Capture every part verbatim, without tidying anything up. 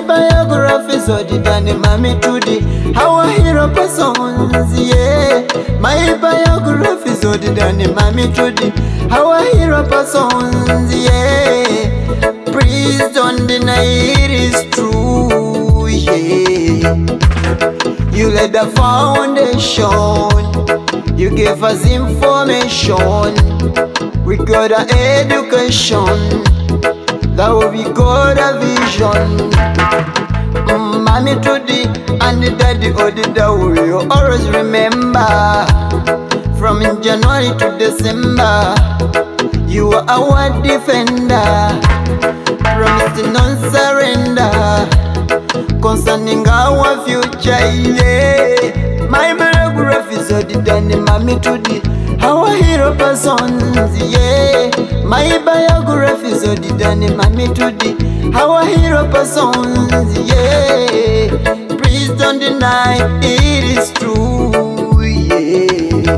biography so did and mommy today. Our hero persons, yeah. My biography so did and mommy today. Our hero persons, yeah. Please don't deny it is true, yeah. You laid the foundation. You gave us information. We got an education. That we got a vision. Mm, mommy today and the daddy or the daddy, you always remember. From January to December, you are our defender. Promise to non-surrender concerning our future, yeah. My biography so did and mommy today. Our hero persons, yeah. My biography so did and mommy today. Our hero persons, yeah. Please don't deny it is true, yeah.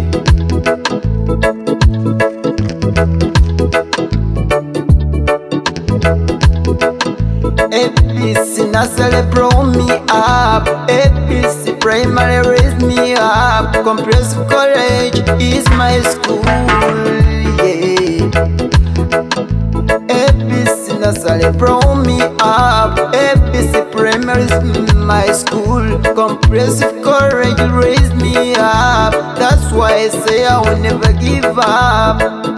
A B C nursery brought me up. A B C primary raised me up. Comprehensive college is my school, yeah. A B C nursery brought me up. A B C primary is my school. Comprehensive college raised me up. That's why I say I will never give up.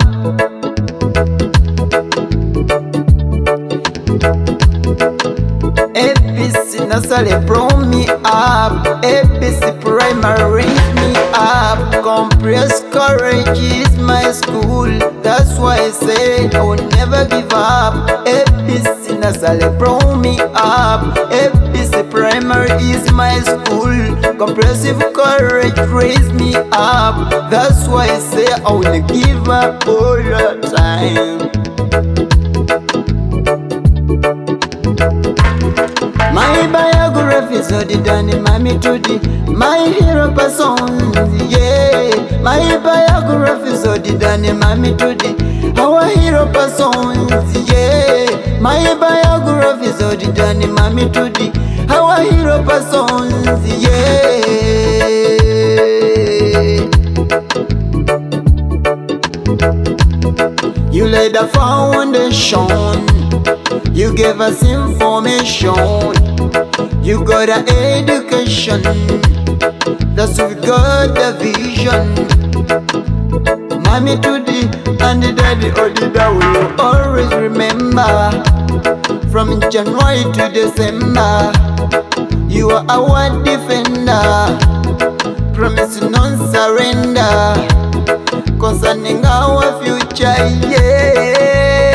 A B C nursery brought me up. A B C primary raised me up. Comprehensive college is my school. That's why I say I will never give up. A B C nursery brought me up. A B C primary is my school. Comprehensive college raised me up. That's why I say I will give up all the time. My biography so did and mommy today. My hero persons, yeah. My biography so did and mommy today. Our hero persons, yeah. My biography so did and mommy today. Our hero persons, yeah. You laid the foundation. You gave us information. You got an education. That's we got the vision. Mommy today and the daddy or the daddy will always remember. From January to December, you are our defender. Promise non-surrender concerning our future, yeah.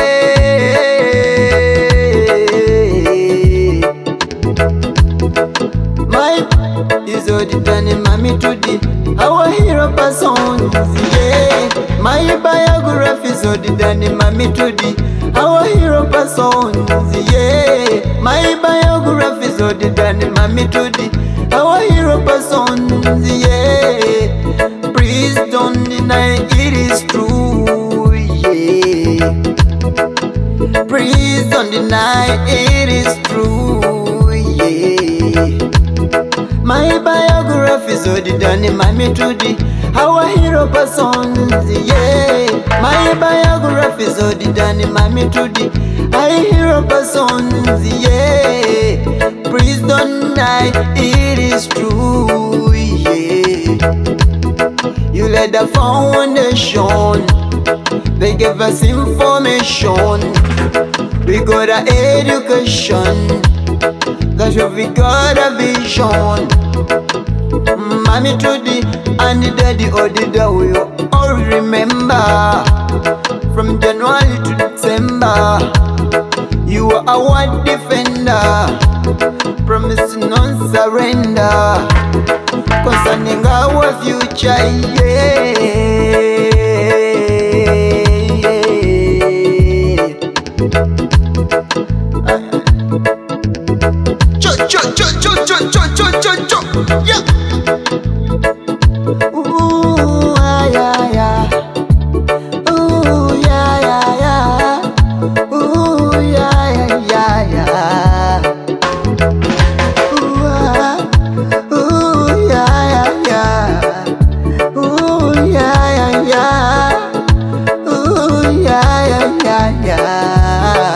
Is all the done mommy today. Our hero persons, yeah. My biography is all the done mommy today. Our hero persons, yeah. My biography is all the done mommy today. Our hero persons, yeah. Please don't deny it is true, yeah. Please don't deny it is true, yeah. My biography so did and mommy today. Our hero persons, yeah. My biography so did and mommy today. Our hero persons, yeah. Please don't deny it is true, yeah. You laid the foundation. They gave us information. We got an education. That's why we got a vision. Mommy today and the daddy or the daddy will all remember. From January to December, you are our defender. Promise non-surrender concerning our future, yeah. Cho cho cho cho cho cho cho cho cho, yeah. Ooh, ah, yeah, yeah. Ooh, yeah, yeah, yeah. Ooh, yeah, yeah, yeah, yeah. yeah, yeah, yeah, yeah.